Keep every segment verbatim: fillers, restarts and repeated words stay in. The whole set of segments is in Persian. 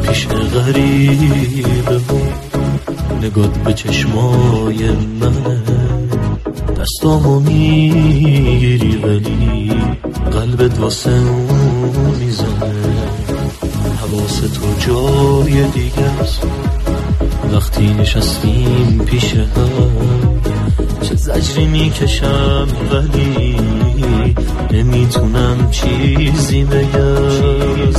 پیش غریبه نگات به چشمای منه، دستامو میگیری ولی قلبت واسه اون میزنه. حواس تو جای دیگه است وقتی نشستیم پیش هم، چه زجری میکشم ولی نمیتونم چیزی بگم.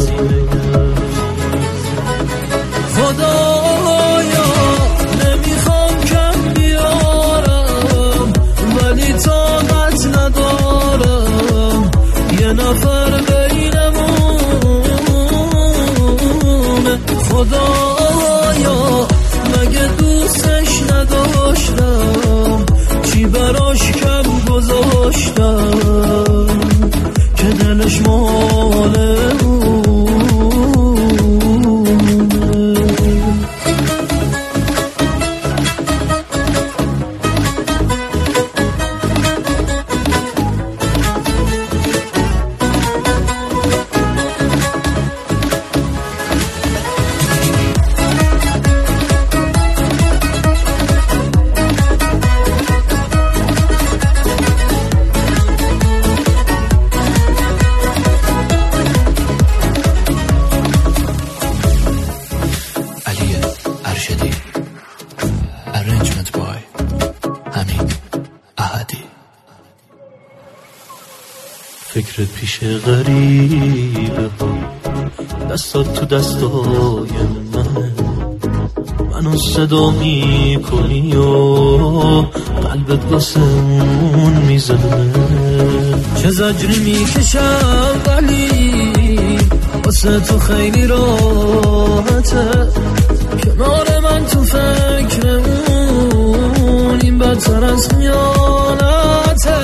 خدایا نمیخوام کم بیارم ولی طاقت ندارم یه نفر بینمونه. خدایا مگه دوستش نداشتم، چی براش کم گذاشتم که دلش مال Arrangement boy همین احدی. فکرت پیش غریبه ها، دستات تو دستای منه، منو صدا میکنی و قلبت واسه اون میزنه. چه زجری میکشم ولی واسه تو خیلی راحته، کنار من تو فکر اون این بدتر از خیانته.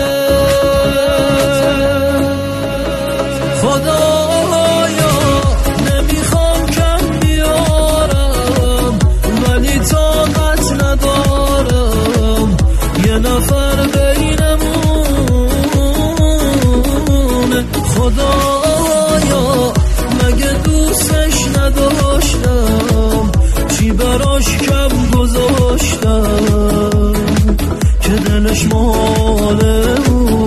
خدایا نمیخوام کم بیارم ولی طاقت ندارم یه نفر بینمونه. خدایا مگه دوستش نداشتم، چی براش کم گذاشتم که دلش مال اون